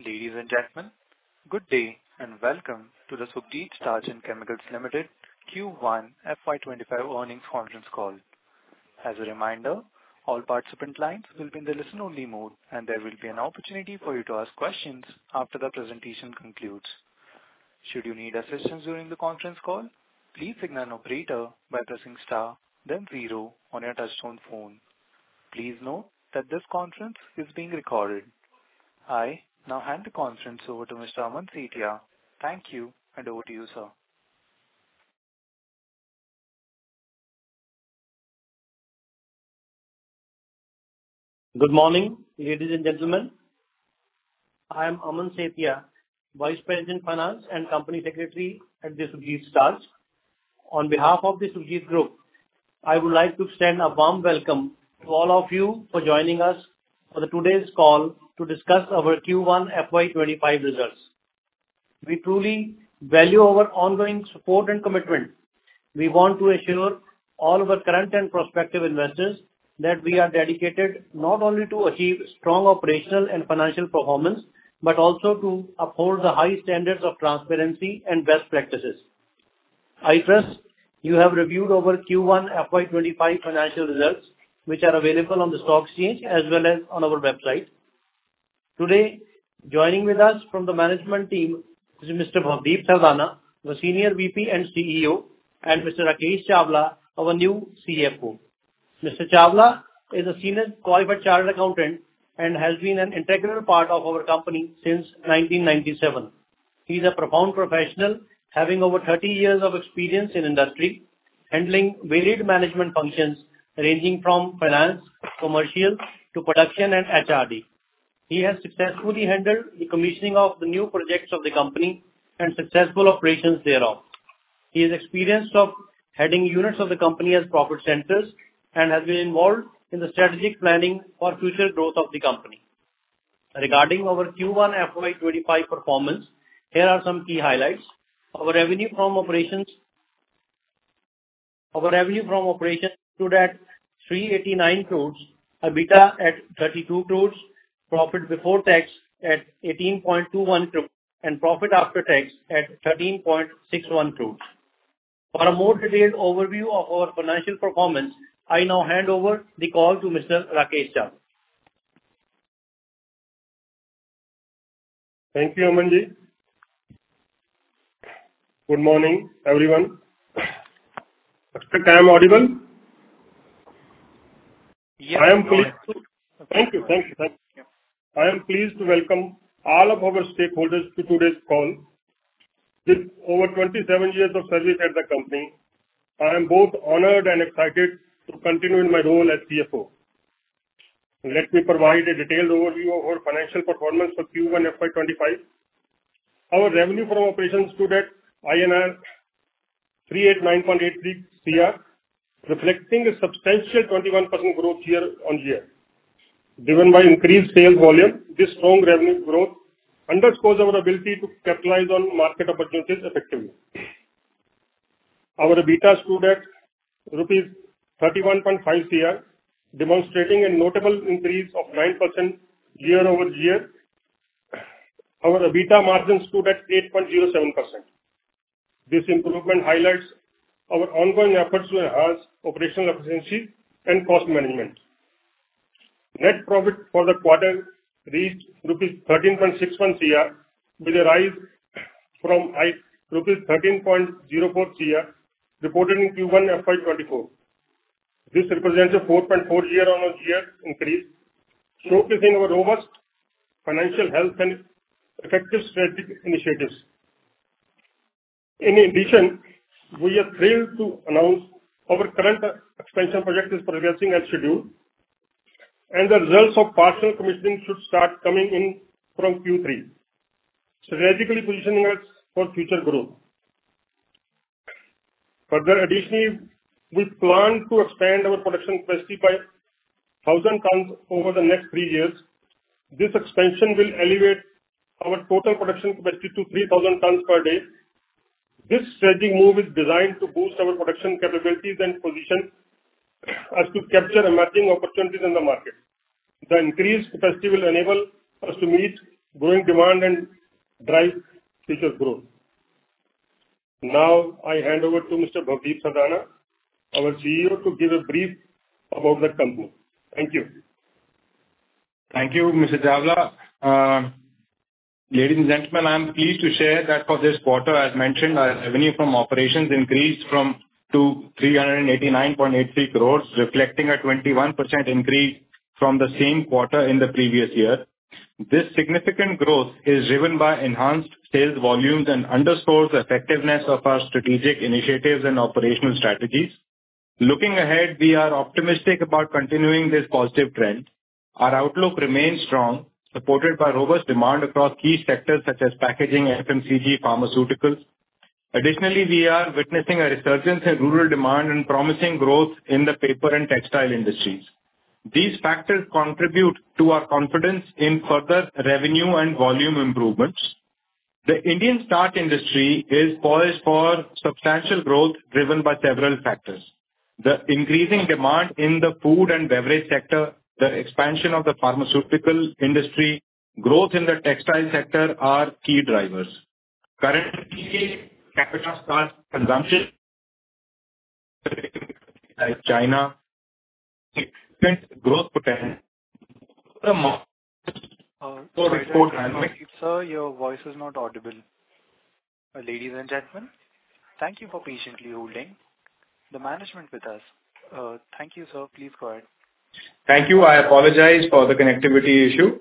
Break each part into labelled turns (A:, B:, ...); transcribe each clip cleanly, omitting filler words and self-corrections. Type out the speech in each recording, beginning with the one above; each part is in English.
A: Ladies and gentlemen, good day and welcome to the Subhadip Starch and Chemicals Limited Q1 FY25 earnings conference call. As a reminder, all participant lines will be in the listen-only mode, and there will be an opportunity for you to ask questions after the presentation concludes. Should you need assistance during the conference call, please signal an operator by pressing star, then 0 on your touchtone phone. Please note that this conference is being recorded. I now hand the conference over to Mr. Aman Sethia. Thank you, and over to you, sir.
B: Good morning, ladies and gentlemen. I am Aman Sethia, Vice President Finance and Company Secretary at the Subhadip Starch. On behalf of the Subhadip Group, I would like to extend a warm welcome to all of you for joining us for today's call to discuss our Q1 FY25 results. We truly value our ongoing support and commitment. We want to assure all of our current and prospective investors that we are dedicated not only to achieve strong operational and financial performance, but also to uphold the high standards of transparency and best practices. I trust you have reviewed our Q1 FY25 financial results, which are available on the stock exchange as well as on our website. Today, joining with us from the management team is Mr. Bhavdeep Sardana, the Senior VP and CEO, and Mr. Rakesh Chawla, our new CFO. Mr. Chawla is a senior qualified chartered accountant and has been an integral part of our company since 1997. He is a profound professional, having over 30 years of experience in industry, handling varied management functions ranging from finance, commercial to production and HRD. He has successfully handled the commissioning of the new projects of the company and successful operations thereof. He is experienced of heading units of the company as profit centers and has been involved in the strategic planning for future growth of the company. Regarding our Q1 FY25 performance, here are some key highlights. Our revenue from operations stood at 389 crores, EBITDA at 32 crores, profit before tax at 18.21 crores, and profit after tax at 13.61 crores. For a more detailed overview of our financial performance, I now hand over the call to Mr. Rakesh Chawla.
C: Thank you, Amanji. Good morning, everyone. Expect I am audible?
A: Yes,
C: I am pleased to... Thank you. I am pleased to welcome all of our stakeholders to today's call. With over 27 years of service at the company, I am both honored and excited to continue in my role as CFO. Let me provide a detailed overview of our financial performance for Q1 FY25. Our revenue from operations stood at INR 389.83 CR, reflecting a substantial 21% growth year-on-year. Driven by increased sales volume, this strong revenue growth underscores our ability to capitalize on market opportunities effectively. Our EBITDA stood at rupees 31.5 CR, demonstrating a notable increase of 9% year-over-year. Our EBITDA margin stood at 8.07%. This improvement highlights our ongoing efforts to enhance operational efficiency and cost management. Net profit for the quarter reached rupees 13.61 CR, with a rise from rupees 13.04 CR reported in Q1 FY24. This represents a 4.4 year-on-year increase, showcasing our robust financial health and effective strategic initiatives. In addition, we are thrilled to announce our current expansion project is progressing as scheduled, and the results of partial commissioning should start coming in from Q3, strategically positioning us for future growth. Further, additionally, we plan to expand our production capacity by 1,000 tons over the next 3 years. This expansion will elevate our total production capacity to 3,000 tons per day. This strategic move is designed to boost our production capabilities and position us to capture emerging opportunities in the market. The increased capacity will enable us to meet growing demand and drive future growth. Now, I hand over to Mr. Bhavdeep Sardana, our CEO, to give a brief about the company. Thank you.
D: Thank you, Mr. Chawla. Ladies and gentlemen, I am pleased to share that for this quarter, as mentioned, our revenue from operations increased to 389.83 crores, reflecting a 21% increase from the same quarter in the previous year. This significant growth is driven by enhanced sales volumes and underscores the effectiveness of our strategic initiatives and operational strategies. Looking ahead, we are optimistic about continuing this positive trend. Our outlook remains strong, supported by robust demand across key sectors such as packaging, FMCG, pharmaceuticals. Additionally, we are witnessing a resurgence in rural demand and promising growth in the paper and textile industries. These factors contribute to our confidence in further revenue and volume improvements. The Indian starch industry is poised for substantial growth driven by several factors. The increasing demand in the food and beverage sector, the expansion of the pharmaceutical industry, growth in the textile sector are key drivers. Currently, capita starch consumption like China, growth potential.
A: Sir, your voice is not audible. Ladies and gentlemen, thank you for patiently holding the management with us. Thank you, sir. Please go ahead.
D: Thank you. I apologize for the connectivity issue.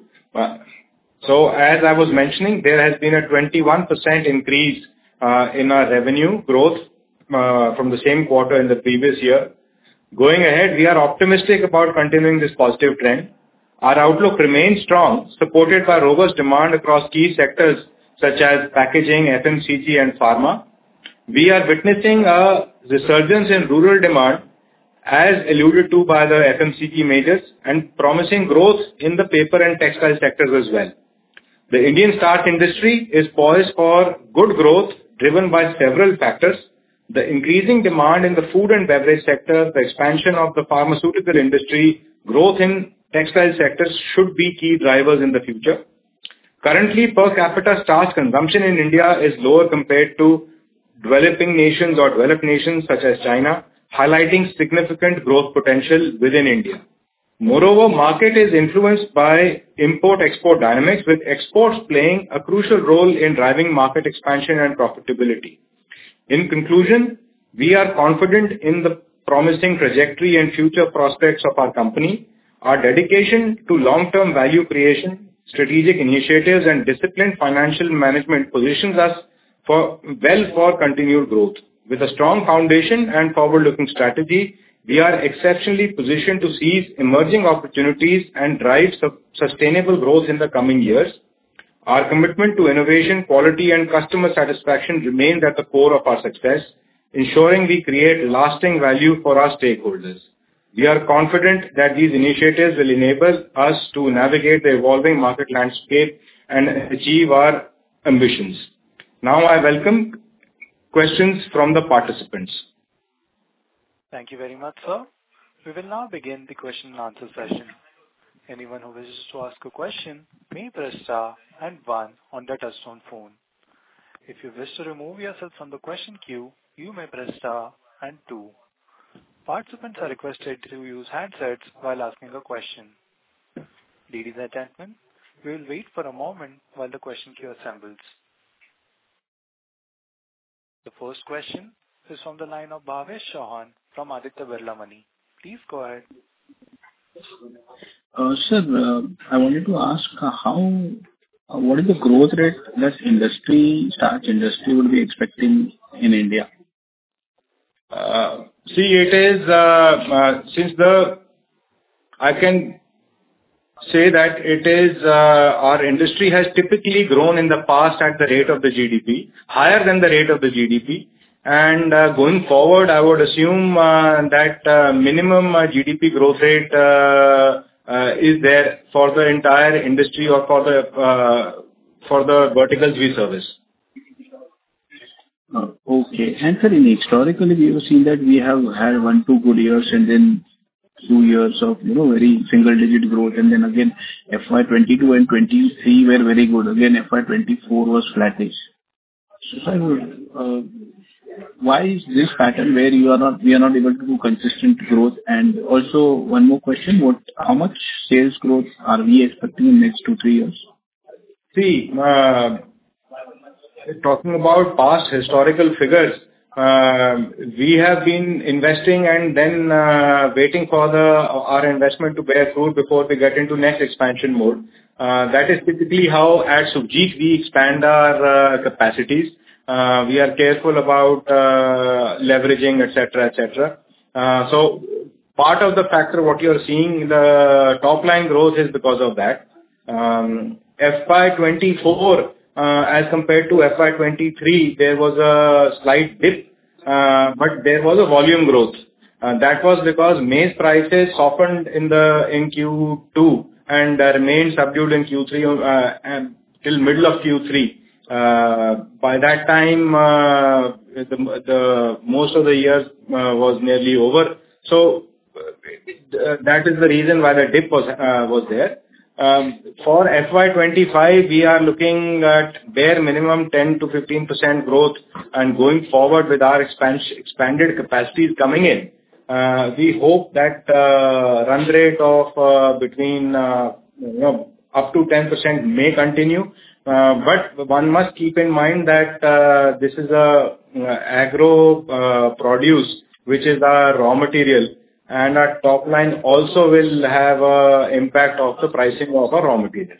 D: So as I was mentioning, there has been a 21% increase in our revenue growth from the same quarter in the previous year. Going ahead, we are optimistic about continuing this positive trend. Our outlook remains strong, supported by robust demand across key sectors such as packaging, FMCG, and pharma. We are witnessing a resurgence in rural demand, as alluded to by the FMCG majors, and promising growth in the paper and textile sectors as well. The Indian starch industry is poised for good growth driven by several factors. The increasing demand in the food and beverage sector, the expansion of the pharmaceutical industry, growth in textile sectors should be key drivers in the future. Currently, per capita starch consumption in India is lower compared to developing nations or developed nations such as China, highlighting significant growth potential within India. Moreover, market is influenced by import-export dynamics, with exports playing a crucial role in driving market expansion and profitability. In conclusion, we are confident in the promising trajectory and future prospects of our company. Our dedication to long-term value creation, strategic initiatives, and disciplined financial management positions us well for continued growth. With a strong foundation and forward-looking strategy, we are exceptionally positioned to seize emerging opportunities and drive sustainable growth in the coming years. Our commitment to innovation, quality, and customer satisfaction remains at the core of our success, ensuring we create lasting value for our stakeholders. We are confident that these initiatives will enable us to navigate the evolving market landscape and achieve our ambitions. Now, I welcome questions from the participants.
A: Thank you very much, sir. We will now begin the question and answer session. Anyone who wishes to ask a question may press star and 1 on their touchtone phone. If you wish to remove yourself from the question queue, you may press star and 2. Participants are requested to use handsets while asking a question. Ladies and gentlemen, we will wait for a moment while the question queue assembles. The first question is from the line of Bhavesh Chauhan from Aditya Birla Money. Please go ahead.
E: Sir, I wanted to ask what is the growth rate that starch industry would be expecting in India?
D: It is, I can say that it is, our industry has typically grown in the past at the rate of the GDP, higher than the rate of the GDP. And going forward, I would assume that minimum GDP growth rate is there for the entire industry or for the verticals we service.
E: Okay. And sir, historically, we have seen that we have had 1-2 good years and then few years of, very single-digit growth, and then again, FY 22 and 23 were very good. Again, FY 24 was flattish. So, sir, why is this pattern where we are not able to do consistent growth? And also one more question, how much sales growth are we expecting in next 2-3 years?
D: See, talking about past historical figures, we have been investing and then waiting for our investment to bear fruit before we get into next expansion mode. That is typically how at Subjit we expand our capacities. We are careful about leveraging, etc., etc. So part of the factor what you are seeing, the top line growth is because of that. FY 24 as compared to FY 23, there was a slight dip, but there was a volume growth. That was because maize prices softened in Q2 and remained subdued in Q3 and till middle of Q3. By that time, the most of the year was nearly over. So that is the reason why the dip was there. For FY 25, we are looking at bare minimum 10 to 15% growth, and going forward with our expanded capacities coming in, we hope that run rate of between up to 10% may continue. But one must keep in mind that this is a agro produce, which is our raw material, and our top line also will have an impact of the pricing of our raw material.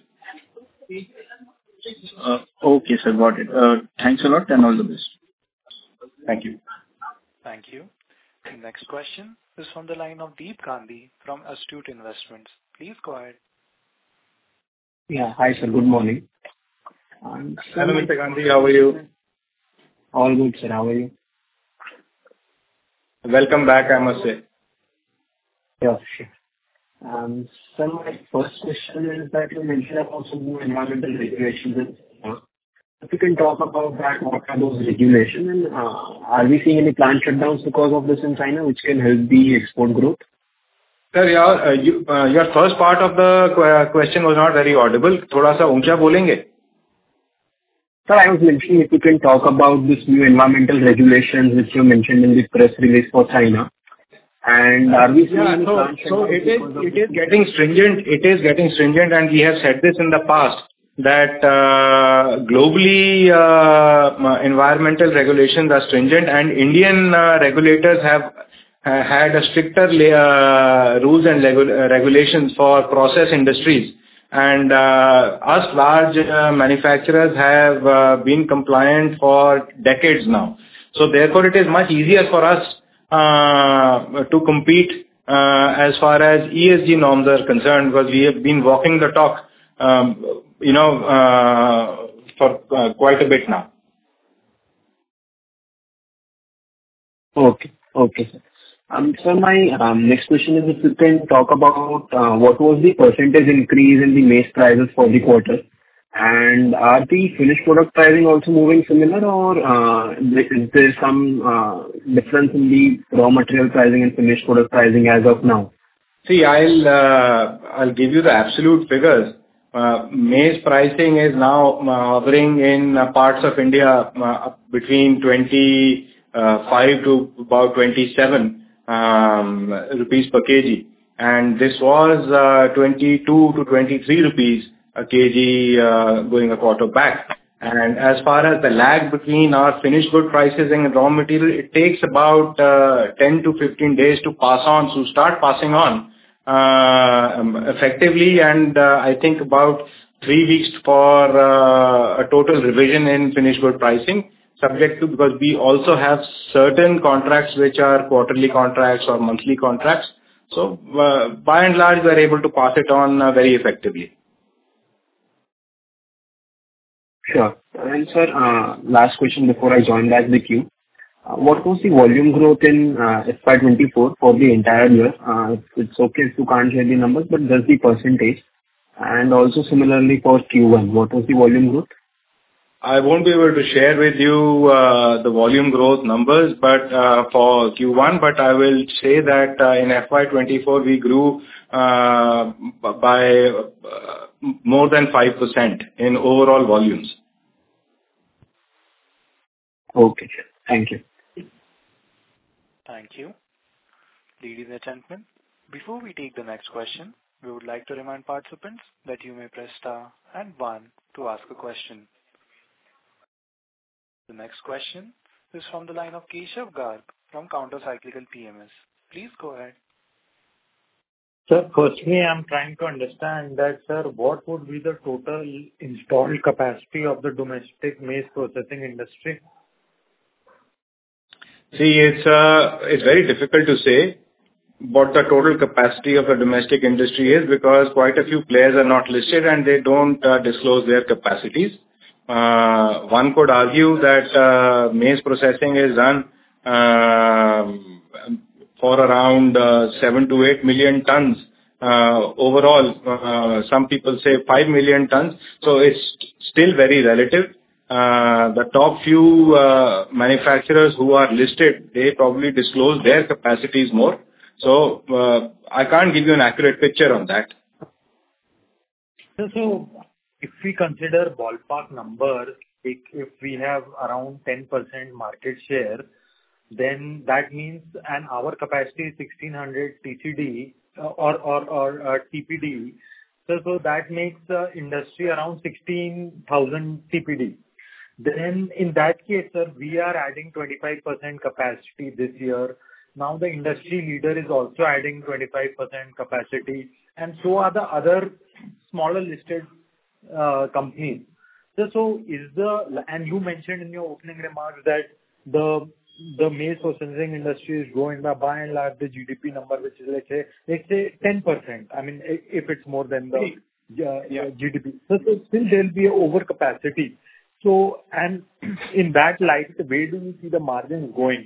E: Okay, sir, got it. Thanks a lot and all the best.
D: Thank you.
A: Thank you. The next question is from the line of Deep Gandhi from Astute Investments. Please go ahead.
F: Yeah, hi sir, good morning.
D: Hello, Mr. Gandhi, how are you?
F: All good, sir. How are you?
D: Welcome back, I must say.
F: Yeah, sure. So my first question is that you mentioned about some new environmental regulations. If you can talk about that, what are those regulations, and are we seeing any plant shutdowns because of this in China, which can help the export growth?
D: Sir, your first part of the question was not very audible. थोड़ा सा ऊंचा बोलेंगे?
F: Sir, I was mentioning if you can talk about this new environmental regulations which you mentioned in the press release for China. And are we seeing any plant shutdowns?
D: So it is getting stringent. It is getting stringent, and we have said this in the past that globally environmental regulations are stringent, and Indian regulators have had a stricter rules and regulations for process industries. And us large manufacturers have been compliant for decades now. So therefore, it is much easier for us to compete as far as ESG norms are concerned, because we have been walking the talk, for quite a bit now.
F: Okay, sir. So my next question is if you can talk about what was the percentage increase in the maize prices for the quarter, and are the finished product pricing also moving similar, or is there some difference in the raw material pricing and finished product pricing as of now?
D: See, I'll give you the absolute figures. Maize pricing is now hovering in parts of India between 25 to about 27 rupees per kg, and this was 22 to 23 rupees a kg going a quarter back. And as far as the lag between our finished good prices and raw material, it takes about 10 to 15 days to start passing on effectively, and I think about 3 weeks for a total revision in finished good pricing, subject to, because we also have certain contracts which are quarterly contracts or monthly contracts. So by and large, we are able to pass it on very effectively.
F: Sure. And sir, last question before I join back the queue. What was the volume growth in FY24 for the entire year? It's okay if you can't share the numbers, but just the percentage. And also similarly for Q1, what was the volume growth?
D: I won't be able to share with you the volume growth numbers, but for Q1, but I will say that in FY 24 we grew by more than 5% in overall volumes.
F: Okay. Thank you.
A: Thank you. Ladies and gentlemen, before we take the next question, we would like to remind participants that you may press star and 1 to ask a question. The next question is from the line of Keshav Garg from Counter Cyclical PMS. Please go ahead.
G: Sir, firstly, I'm trying to understand that, sir, what would be the total installed capacity of the domestic maize processing industry?
D: See, it's very difficult to say what the total capacity of the domestic industry is, because quite a few players are not listed and they don't disclose their capacities. One could argue that maize processing is done for around 7 to 8 million tons overall. Some people say 5 million tons, so it's still very relative. The top few manufacturers who are listed, they probably disclose their capacities more. So I can't give you an accurate picture on that.
G: So if we consider ballpark numbers, if we have around 10% market share, then that means, and our capacity is 1600 TCD or TPD, so that makes the industry around 16,000 TPD. Then in that case, sir, we are adding 25% capacity this year. Now the industry leader is also adding 25% capacity, and so are the other smaller listed companies. So and you mentioned in your opening remarks that the maize processing industry is growing by and large the GDP number, which is let's say 10%. I mean, if it's more than the GDP, so still there will be an overcapacity. So, and in that light, where do you see the margins going?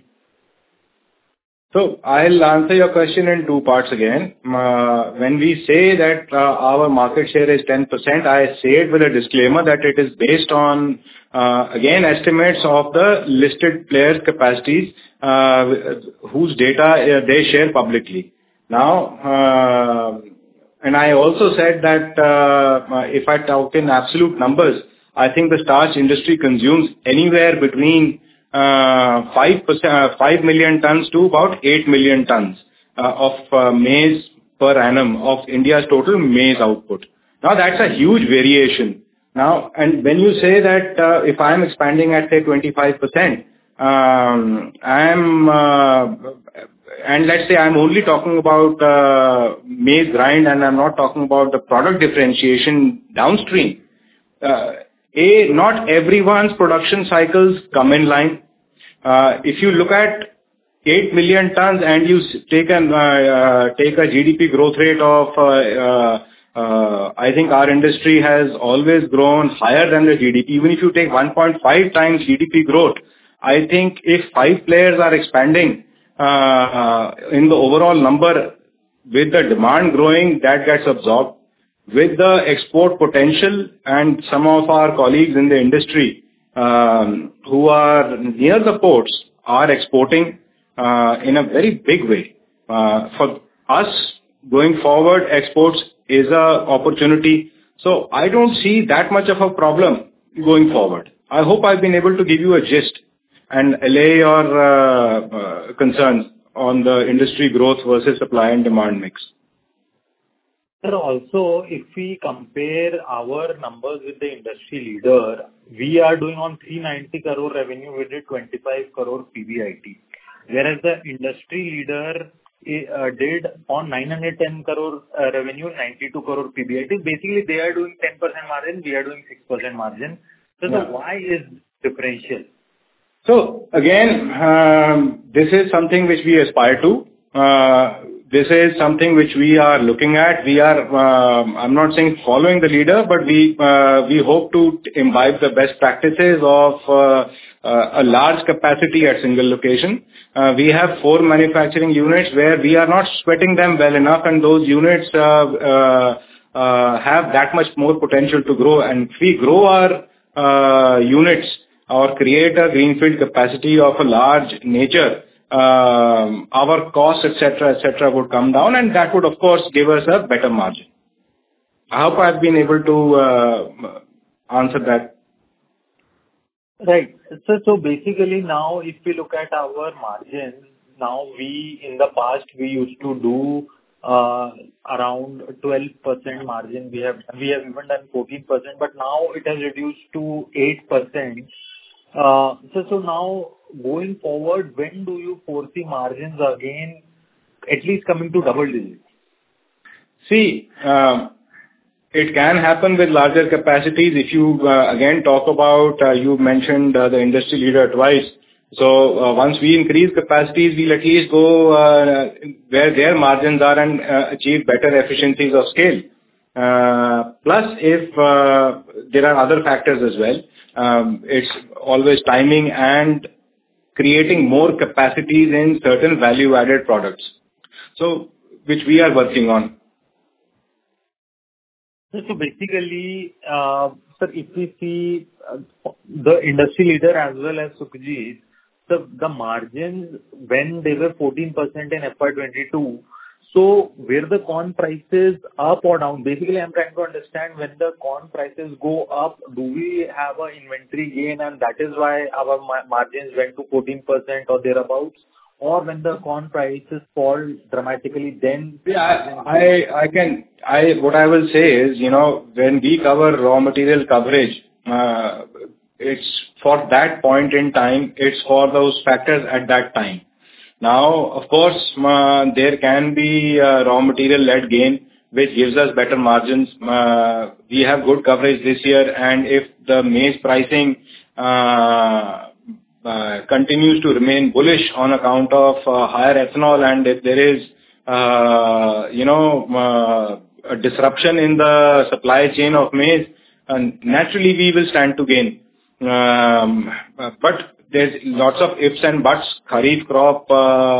D: So I'll answer your question in two parts again. When we say that our market share is 10%, I say it with a disclaimer that it is based on, again, estimates of the listed players' capacities, whose data they share publicly. Now, and I also said that if I talk in absolute numbers, I think the starch industry consumes anywhere between 5 million tons to about 8 million tons of maize per annum of India's total maize output. Now that's a huge variation. Now, and when you say that if I am expanding at say 25%, and let's say I'm only talking about maize grind and I'm not talking about the product differentiation downstream. Not everyone's production cycles come in line. If you look at 8 million tons and you take a GDP growth rate of, I think our industry has always grown higher than the GDP. Even if you take 1.5 times GDP growth, I think if 5 players are expanding in the overall number with the demand growing, that gets absorbed. With the export potential and some of our colleagues in the industry who are near the ports are exporting in a very big way. For us, going forward, exports is a opportunity. So I don't see that much of a problem going forward. I hope I've been able to give you a gist and allay your concerns on the industry growth versus supply and demand mix.
G: Sir, also, if we compare our numbers with the industry leader, we are doing on 390 crore revenue with a 25 crore PBIT, whereas the industry leader did on 910 crore revenue, 92 crore PBIT. Basically, they are doing 10% margin, we are doing 6% margin. So why is differential?
D: So again, this is something which we aspire to. This is something which we are looking at. We are, I'm not saying following the leader, but we hope to imbibe the best practices of a large capacity at single location. We have 4 manufacturing units where we are not sweating them well enough, and those units have that much more potential to grow. And if we grow units or create a greenfield capacity of a large nature, our costs, etc., would come down, and that would, of course, give us a better margin. I hope I've been able to answer that.
G: Right. So basically now, if we look at our margins, now in the past, we used to do around 12% margin. We have even done 14%, but now it has reduced to 8%. So now going forward, when do you foresee margins again, at least coming to double digits?
D: See, it can happen with larger capacities. If you again talk about, you mentioned the industry leader twice. So once we increase capacities, we'll at least go where their margins are and achieve better efficiencies of scale. Plus, if there are other factors as well, it's always timing and creating more capacities in certain value-added products, so which we are working on.
G: So basically, sir, if we see the industry leader as well as Sukhjit, the margins when they were 14% in FY22, so were the corn prices up or down? Basically, I'm trying to understand, when the corn prices go up, do we have an inventory gain and that is why our margins went to 14% or thereabouts? Or when the corn prices fall dramatically, then...
D: Yeah, what I will say is, when we cover raw material coverage, it's for that point in time, it's for those factors at that time. Now, of course, there can be raw material-led gain, which gives us better margins. We have good coverage this year, and if the maize pricing continues to remain bullish on account of higher ethanol, and if there is, a disruption in the supply chain of maize, naturally we will stand to gain. But there's lots of ifs and buts. Kharif crop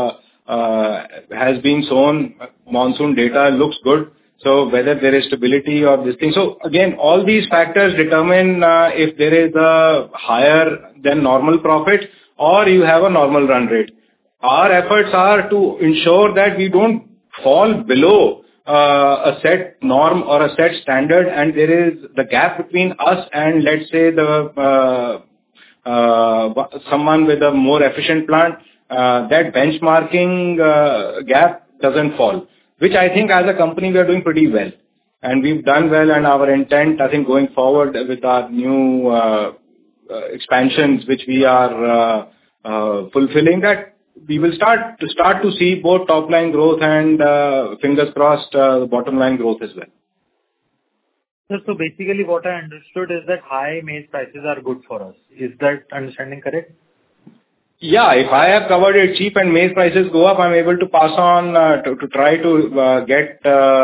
D: has been sown. Monsoon data looks good. So whether there is stability or this thing. So again, all these factors determine if there is a higher than normal profit or you have a normal run rate. Our efforts are to ensure that we don't fall below a set norm or a set standard, and there is the gap between us and, let's say, the someone with a more efficient plant, that benchmarking gap doesn't fall, which I think as a company we are doing pretty well. And we've done well, and our intent, I think, going forward with our new expansions, which we are fulfilling, that we will start to see both top line growth and fingers crossed bottom line growth as well.
G: So basically what I understood is that high maize prices are good for us. Is that understanding correct?
D: Yeah, if I have covered it cheap and maize prices go up, I'm able to pass on to try to get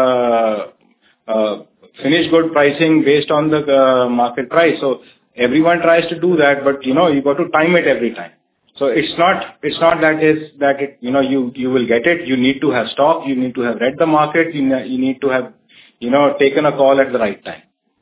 D: finished good pricing based on the market price. So everyone tries to do that, but you got to time it every time. So it's not that you will get it. You need to have stock. You need to have read the market. You need to have taken a call at the right time.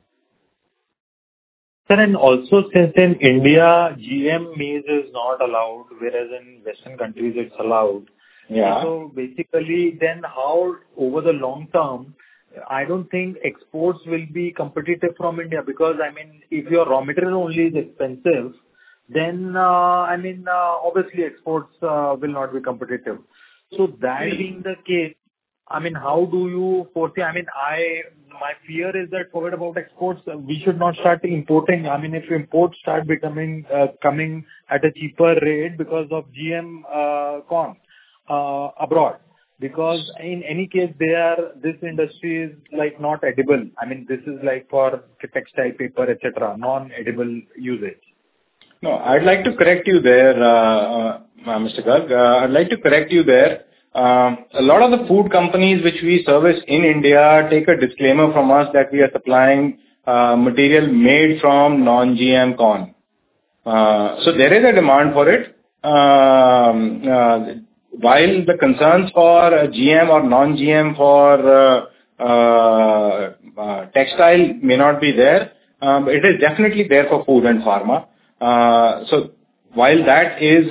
G: Sir, and also since in India, GM maize is not allowed, whereas in Western countries it's allowed.
D: Yeah.
G: So basically, then how, over the long term, I don't think exports will be competitive from India, because, if your raw material only is expensive, then, obviously exports will not be competitive. So that being the case, how do you foresee? My fear is that, forget about exports, we should not start importing. If imports start coming at a cheaper rate because of GM corn abroad, because in any case, this industry is like not edible. This is like for textile, paper, etc., non-edible usage.
D: No, I'd like to correct you there, Mr. Garg. I'd like to correct you there. A lot of the food companies which we service in India take a disclaimer from us that we are supplying material made from non-GM corn. So there is a demand for it. While the concerns for GM or non-GM for textile may not be there, It is definitely there for food and pharma. So while that is,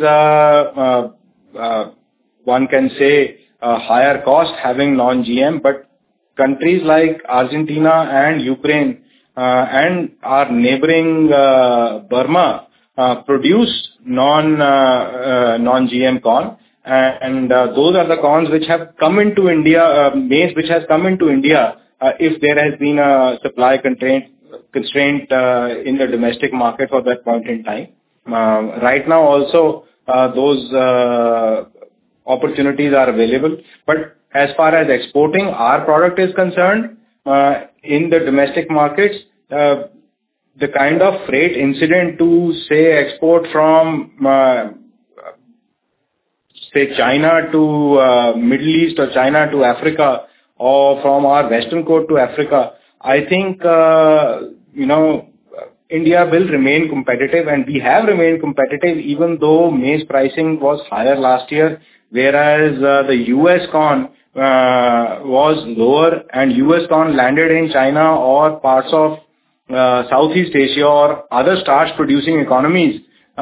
D: one can say, a higher cost having non-GM, but countries like Argentina and Ukraine and our neighboring Burma produce non-GM corn, and those are the corns which have come into India, maize which has come into India if there has been a supply constraint in the domestic market for that point in time. Right now also those opportunities are available, but as far as exporting our product is concerned, in the domestic markets, the kind of freight incident to say export from say China to Middle East or China to Africa or from our western coast to Africa, I think India will remain competitive, and we have remained competitive even though maize pricing was higher last year, whereas the US corn was lower, and US corn landed in China or parts of Southeast Asia or other starch producing economies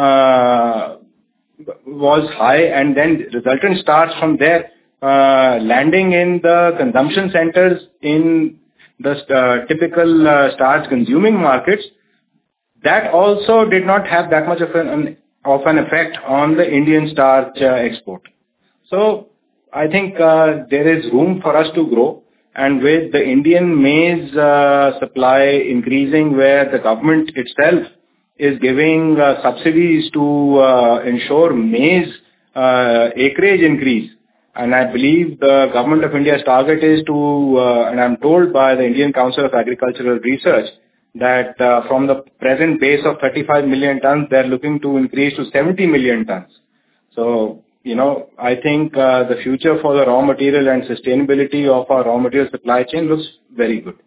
D: was high, and then resultant starch from there landing in the consumption centers in the typical starch consuming markets, that also did not have that much of an effect on the Indian starch export. So I think there is room for us to grow, and with the Indian maize supply increasing, where the government itself is giving subsidies to ensure maize acreage increase, and I believe the Government of India's target is to, and I'm told by the Indian Council of Agricultural Research, that from the present base of 35 million tons, they're looking to increase to 70 million tons. So, I think the future for the raw material and sustainability of our raw material supply chain looks very good.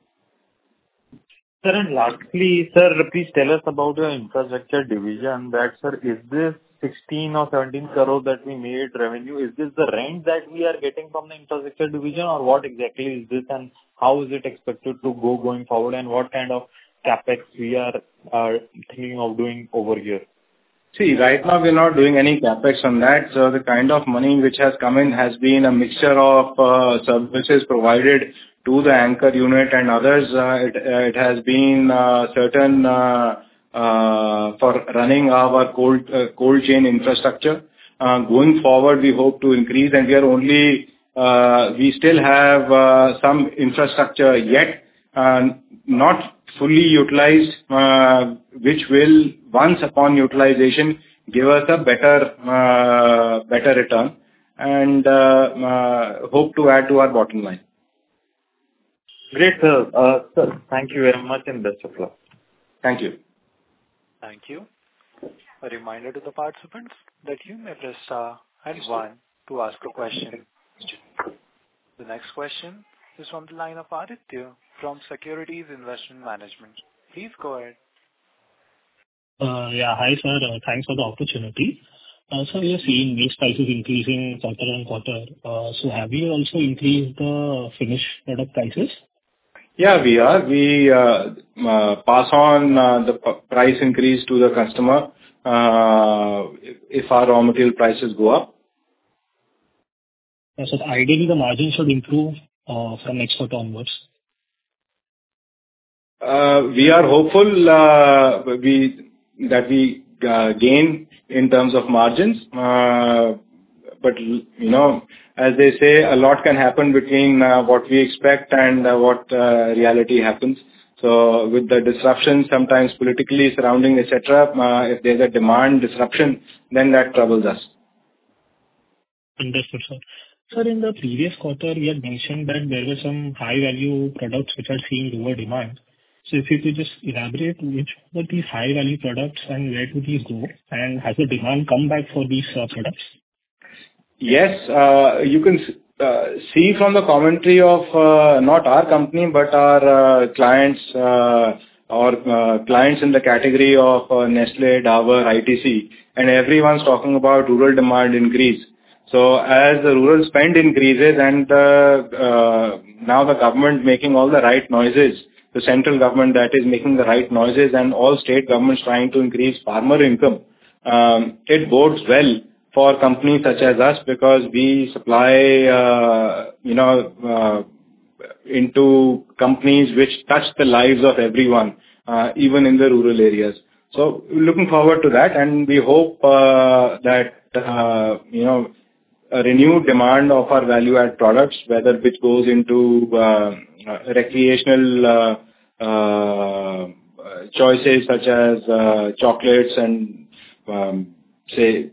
G: Sir, and lastly, sir, please tell us about your infrastructure division. That, sir, is this 16 or 17 crore that we made revenue, is this the rent that we are getting from the infrastructure division, or what exactly is this, and how is it expected to go going forward, and what kind of capex we are thinking of doing over here?
D: See, right now we're not doing any capex on that. So the kind of money which has come in has been a mixture of services provided to the anchor unit and others. It has been certain for running our cold chain infrastructure. Going forward, we hope to increase, and we still have some infrastructure yet not fully utilized, which will, once upon utilization, give us a better return, and hope to add to our bottom line.
G: Great, sir. Sir, thank you very much, and best of luck.
D: Thank you.
A: Thank you. A reminder to the participants that you may press star and 1 to ask a question. The next question is from the line of Aditya from Securities Investment Management. Please go ahead.
H: Hi, sir. Thanks for the opportunity. So we are seeing maize prices increasing quarter on quarter. So have you also increased the finished product prices?
D: Yeah, we are. We pass on the price increase to the customer if our raw material prices go up.
H: So ideally, the margin should improve from next quarter onwards.
D: We are hopeful that we gain in terms of margins. But, as they say, a lot can happen between what we expect and what reality happens. So with the disruption, sometimes politically surrounding, etc., if there's a demand disruption, then that troubles us.
H: Understood, sir. Sir, in the previous quarter, we had mentioned that there were some high-value products which are seeing lower demand. So if you could just elaborate which were these high-value products and where do these go, and has the demand come back for these products?
D: Yes, you can see from the commentary of not our company but our clients or clients in the category of Nestle, Dabur, ITC, and everyone's talking about rural demand increase. So as the rural spend increases and now the government making all the right noises the central government that is making the right noises and all state governments trying to increase farmer income, it bodes well for companies such as us because we supply, into companies which touch the lives of everyone, even in the rural areas. So looking forward to that, and we hope that a renewed demand of our value-add products, whether which goes into recreational choices such as chocolates and say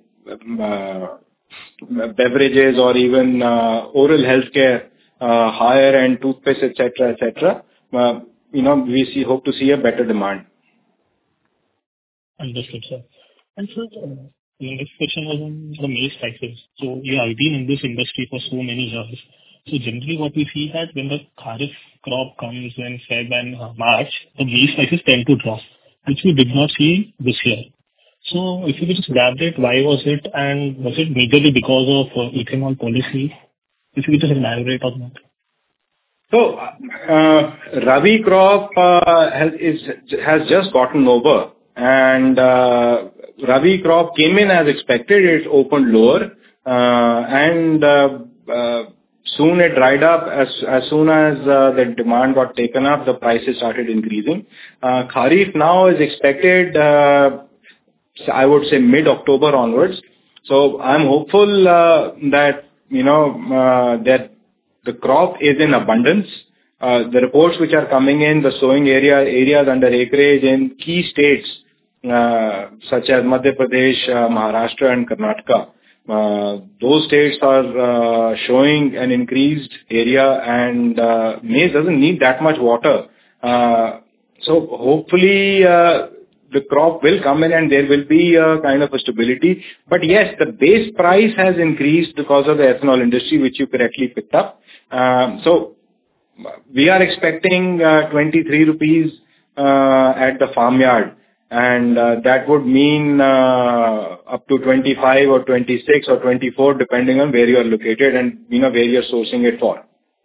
D: beverages or even oral healthcare, higher-end toothpaste, etc., we hope to see a better demand.
H: Understood, sir. And sir, the next question was on the maize prices. So you have been in this industry for so many years. So generally what we see that when the Kharif crop comes in Feb and March, the maize prices tend to drop, which we did not see this year. So if you could just elaborate, why was it, and was it majorly because of ethanol policy? If you could just elaborate on that.
D: So, Rabi crop has just gotten over, and Rabi crop came in as expected. It opened lower, and soon it dried up. As soon as the demand got taken up, the prices started increasing. Kharif now is expected, I would say mid-October onwards. So I'm hopeful that that the crop is in abundance. The reports which are coming in, the sowing areas under acreage in key states such as Madhya Pradesh, Maharashtra and Karnataka, those states are showing an increased area, and maize doesn't need that much water. So hopefully the crop will come in and there will be a kind of a stability. But yes, the base price has increased because of the ethanol industry, which you correctly picked up. So we are expecting 23 rupees at the farmyard, and that would mean up to 25 or 26 or 24 depending on where you are located and where you are sourcing it for.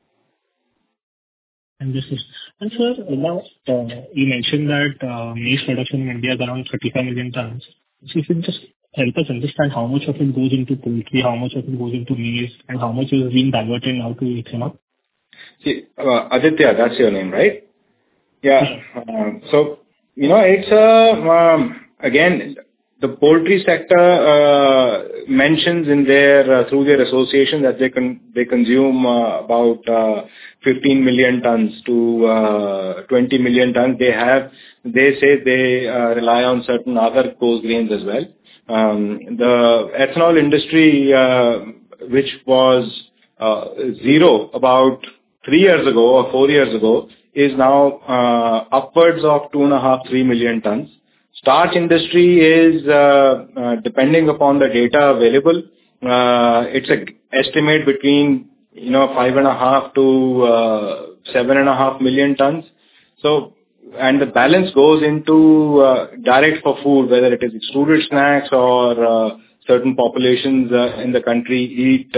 H: And sir, now you mentioned that maize production in India is around 35 million tons. So if you just help us understand how much of it goes into poultry, how much of it goes into maize, and how much is being diverted now to ethanol?
D: See, Aditya, that's your name, right? Yeah. So, it's again, the poultry sector mentions in their through their association that they consume about 15 million tons to 20 million tons. They say they rely on certain other coarse grains as well. The ethanol industry, which was zero about 3 years ago or 4 years ago, is now upwards of 2.5-3 million tons. Starch industry is, depending upon the data available, it's an estimate between 5.5 to 7.5 million tons. So, and the balance goes into direct for food, whether it is extruded snacks or certain populations in the country eat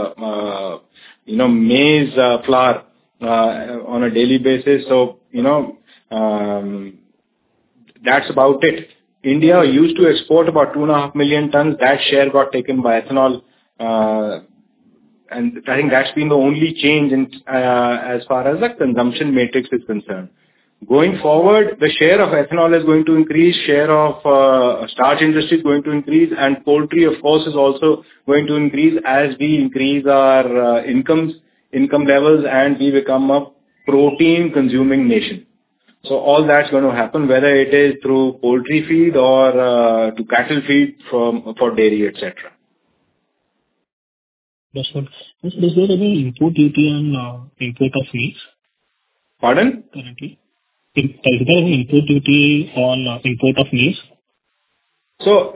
D: maize flour on a daily basis. So that's about it. India used to export about 2.5 million tons. That share got taken by ethanol, and I think that's been the only change in as far as the consumption matrix is concerned. Going forward, the share of ethanol is going to increase, share of starch industry is going to increase, and poultry, of course, is also going to increase as we increase our income levels and we become a protein-consuming nation. So all that's going to happen, whether it is through poultry feed or to cattle feed for dairy, etc.
H: That's good. Is there any import duty on import of maize?
D: Pardon?
H: Currently? Is there any import duty on import of maize?
D: So,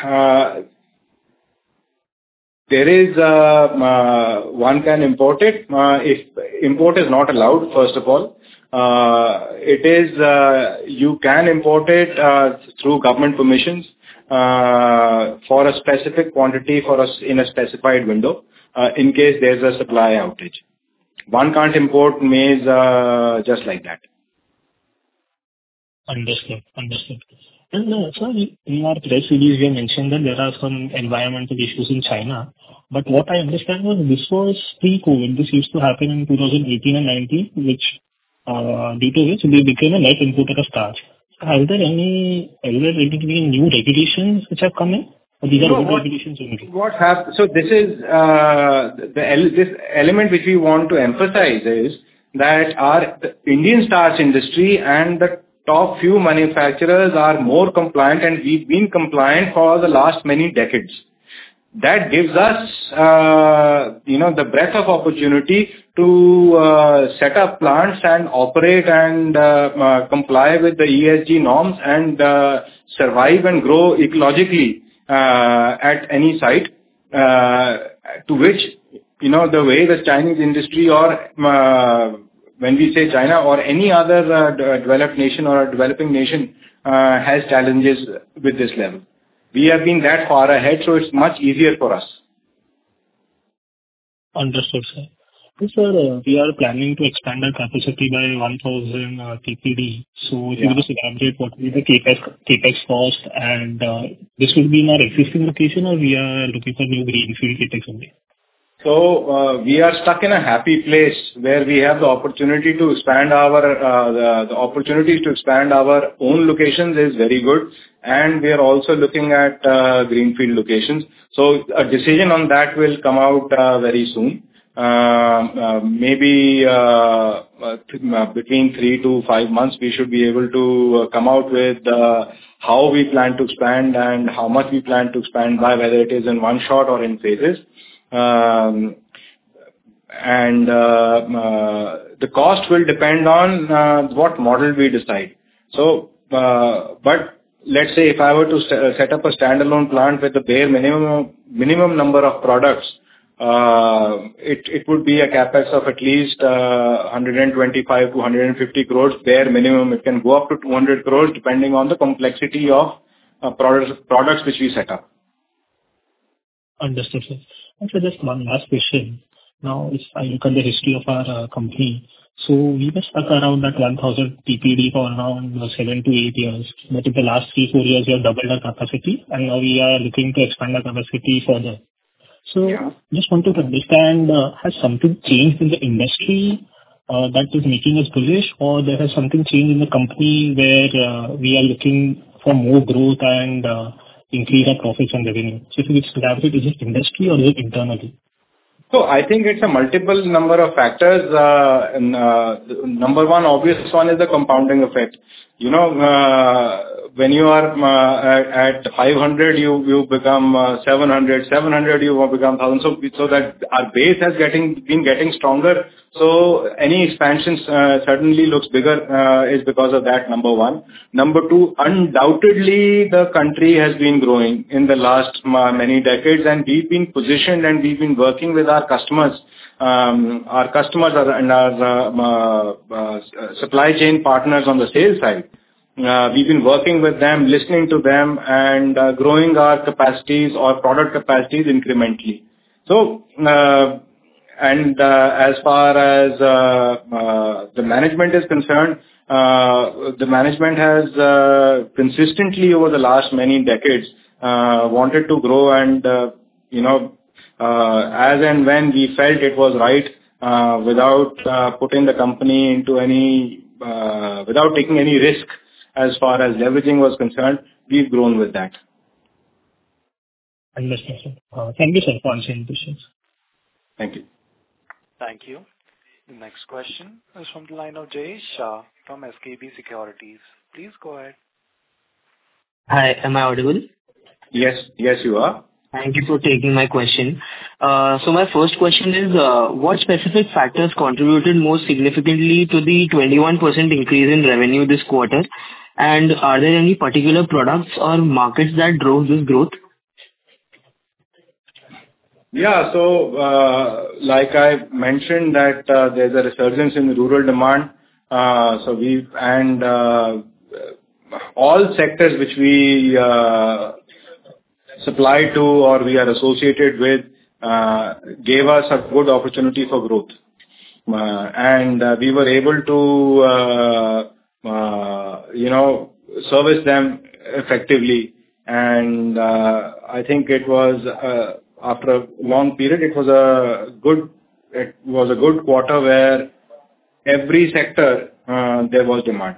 D: there is, one can import it. If import is not allowed, first of all, it is, you can import it through government permissions for a specific quantity for us in a specified window in case there's a supply outage. One can't import maize just like that.
H: Understood. Understood. And, sir, in our press release, you mentioned that there are some environmental issues in China, but what I understand was this was pre-COVID. This used to happen in 2018 and 19, which, due to which they became a net importer of starch. Are there any new regulations which have come in, or these are old regulations only?
D: So this is this element which we want to emphasize is that the Indian starch industry and the top few manufacturers are more compliant, and we've been compliant for the last many decades. That gives us, the breadth of opportunity to set up plants and operate and comply with the ESG norms and survive and grow ecologically at any site, to which, the way the Chinese industry or when we say China or any other developed nation or a developing nation has challenges with this level. We have been that far ahead, so it's much easier for us.
H: Understood, sir. Sir, we are planning to expand our capacity by 1,000 TPD. So if you just elaborate what will be the capex cost, and this will be in our existing location, or we are looking for new greenfield capex only?
D: So we are stuck in a happy place where we have the opportunity to expand the opportunities to expand our own locations is very good, and we are also looking at greenfield locations. So a decision on that will come out very soon. Maybe between 3 to 5 months, we should be able to come out with how we plan to expand and how much we plan to expand by, whether it is in one shot or in phases. The cost will depend on what model we decide. So, but let's say if I were to set up a standalone plant with the bare minimum number of products, it would be a capex of at least 125 to 150 crores bare minimum. It can go up to 200 crores depending on the complexity of products which we set up.
H: Understood, sir. And so just one last question. Now, if I look at the history of our company, so we were stuck around that 1,000 TPD for around 7 to 8 years. But in the last 3-4 years, we have doubled our capacity, and now we are looking to expand our capacity further. So just wanted to understand, has something changed in the industry that is making us bullish, or there has something changed in the company where we are looking for more growth and increase our profits and revenue? So if you could elaborate, is it industry or is it internally?
D: So I think it's a multiple number of factors. Number one, obvious one is the compounding effect. When you are at 500, you become 700, 700 you become 1,000. So that our base has been getting stronger. So any expansion certainly looks bigger is because of that, number one. Number two, undoubtedly the country has been growing in the last many decades, and we've been positioned and we've been working with our customers. Our customers and our supply chain partners on the sales side. We've been working with them, listening to them, and growing our capacities or product capacities incrementally. So, as far as the management is concerned, the management has consistently over the last many decades wanted to grow, and as and when we felt it was right, without putting the company into without taking any risk as far as leveraging was concerned, we've grown with that.
H: Understood, sir. Thank you, sir, for answering questions.
D: Thank you.
A: Thank you. The next question is from the line of Jayesh Shah from SKP Securities. Please go ahead.
I: Hi, am I audible?
D: Yes, you are.
I: Thank you for taking my question. So my first question is, what specific factors contributed most significantly to the 21% increase in revenue this quarter? And are there any particular products or markets that drove this growth?
D: Yeah, so like I mentioned that there's a resurgence in rural demand. So all sectors which we supply to or we are associated with gave us a good opportunity for growth. And we were able to service them effectively. And I think it was after a long period, it was a good quarter where every sector there was demand.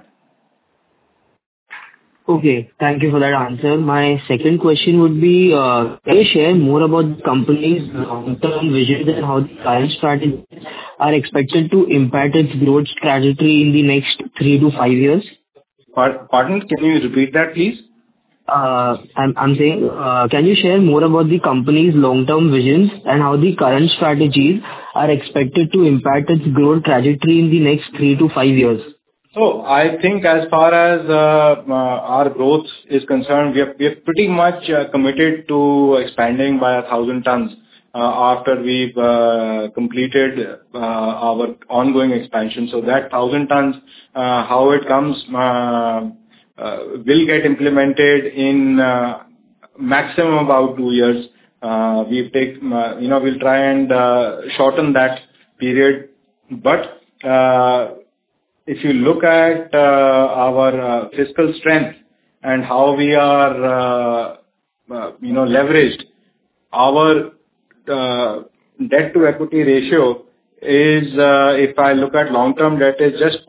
I: Okay, thank you for that answer. My second question would be, can you share more about the company's long-term vision and how the current strategies are expected to impact its growth trajectory in the next 3 to 5 years?
D: Pardon? Can you repeat that, please?
I: I'm saying, can you share more about the company's long-term visions and how the current strategies are expected to impact its growth trajectory in the next 3 to 5 years?
D: So I think as far as our growth is concerned, we are pretty much committed to expanding by 1,000 tons after we've completed our ongoing expansion. So that 1,000 tons, how it comes, will get implemented in maximum about 2 years. We'll try and shorten that period. But if you look at our fiscal strength and how we are, leveraged, our debt to equity ratio is, if I look at long-term debt, is just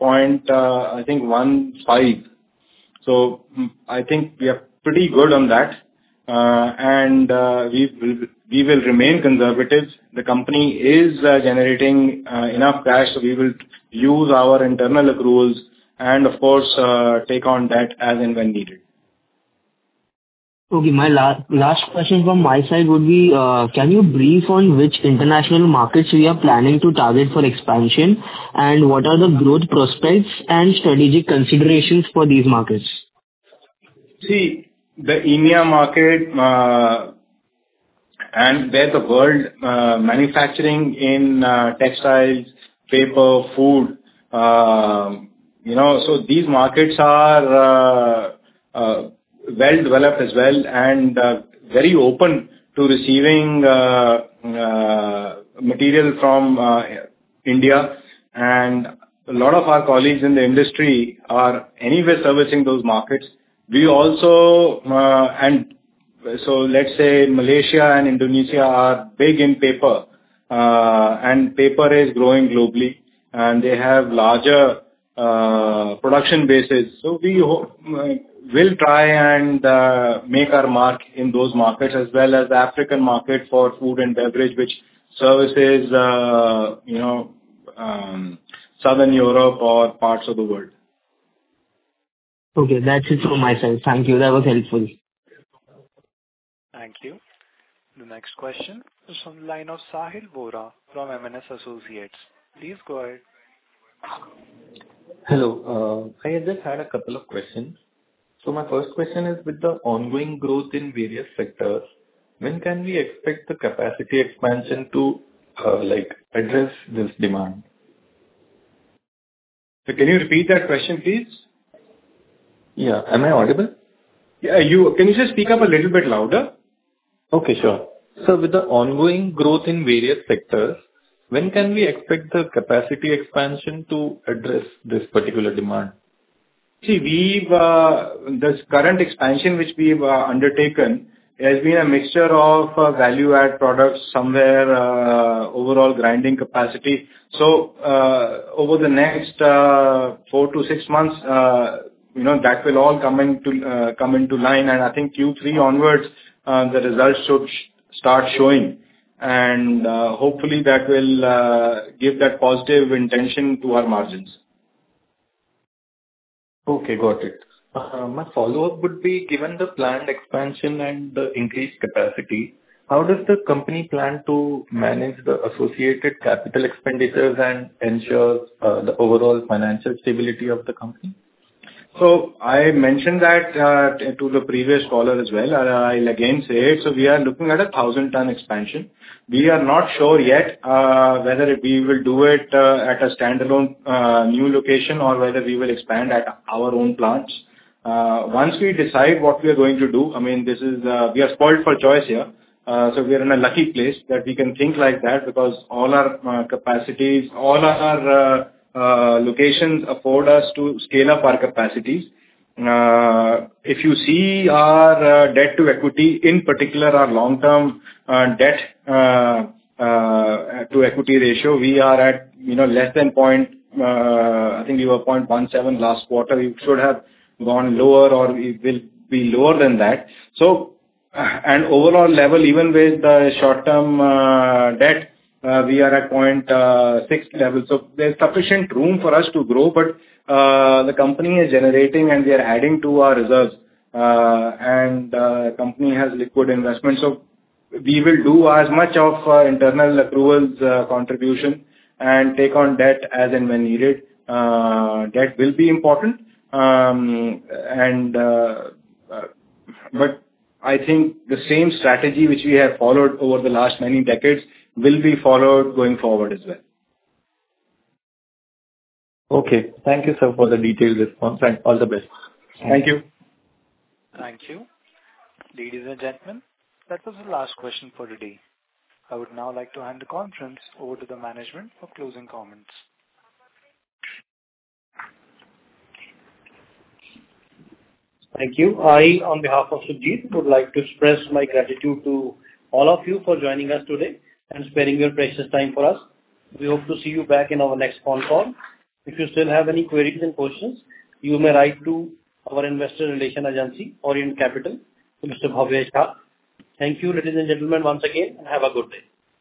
D: 0.15. So I think we are pretty good on that, and we will remain conservative. The company is generating enough cash, so we will use our internal accruals and, of course, take on debt as and when needed.
I: Okay, my last question from my side would be, can you brief on which international markets we are planning to target for expansion, and what are the growth prospects and strategic considerations for these markets?
D: See, the EMEA market and where the world manufacturing in textiles, paper, food, so these markets are well developed as well and very open to receiving material from India, and a lot of our colleagues in the industry are anyway servicing those markets. We also so let's say Malaysia and Indonesia are big in paper, and paper is growing globally, and they have larger production bases. So we will try and make our mark in those markets, as well as the African market for food and beverage, which services Southern Europe or parts of the world.
I: Okay, that's it from my side. Thank you. That was helpful.
A: Thank you. The next question is from the line of Sahil Vora from M&S Associates. Please go ahead.
J: Hello. I just had a couple of questions. So my first question is, with the ongoing growth in various sectors, when can we expect the capacity expansion to address this demand?
D: So can you repeat that question, please?
J: Yeah. Am I audible?
D: Yeah. Can you just speak up a little bit louder?
J: Okay, sure. So with the ongoing growth in various sectors, when can we expect the capacity expansion to address this particular demand?
D: See, this current expansion which we've undertaken has been a mixture of value-add products, somewhere overall grinding capacity. So over the next 4 to 6 months, that will all come into line, and I think Q3 onwards, the results should start showing, and hopefully that will give that positive intention to our margins.
J: Okay, got it. My follow-up would be, given the planned expansion and the increased capacity, how does the company plan to manage the associated capital expenditures and ensure the overall financial stability of the company?
D: So I mentioned that to the previous caller as well. I'll again say it. So we are looking at 1,000-ton expansion. We are not sure yet whether we will do it at a standalone new location or whether we will expand at our own plants. Once we decide what we are going to do, I mean, we are spoiled for choice here. So we are in a lucky place that we can think like that, because all our capacities, all our locations afford us to scale up our capacities. If you see our debt to equity, in particular our long-term debt to equity ratio, we are at less than I think we were 0.17 last quarter. We should have gone lower, or we will be lower than that. So, and overall level, even with the short-term debt, we are at 0.6 level. So there's sufficient room for us to grow, but the company is generating and we are adding to our reserves, and company has liquid investment. So we will do as much of internal accruals contribution and take on debt as and when needed. Debt will be important, but I think the same strategy which we have followed over the last many decades will be followed going forward as well.
J: Okay. Thank you, sir, for the detailed response, and all the best.
D: Thank you.
A: Thank you. Ladies and gentlemen, that was the last question for today. I would now like to hand the conference over to the management for closing comments.
B: Thank you. I, on behalf of Sujit, would like to express my gratitude to all of you for joining us today and sparing your precious time for us. We hope to see you back in our next phone call. If you still have any queries and questions, you may write to our investor relation agency, Orient Capital, to Mr. Bhavya Shah. Thank you, ladies and gentlemen, once again, and have a good day.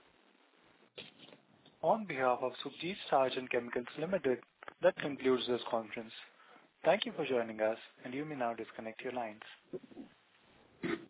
A: On behalf of Sukhjeet Starch and Chemicals Limited, that concludes this conference. Thank you for joining us, and you may now disconnect your lines.